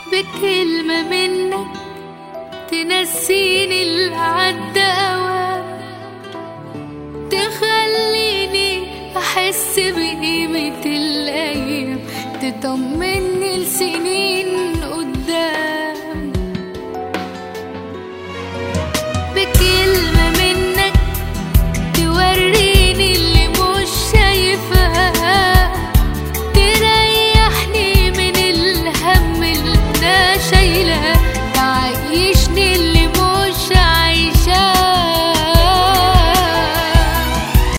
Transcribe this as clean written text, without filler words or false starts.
بكلمة منك تنسيني اللي عدى أوام، تخليني أحس بقيمة الأيام، تطمني لسنين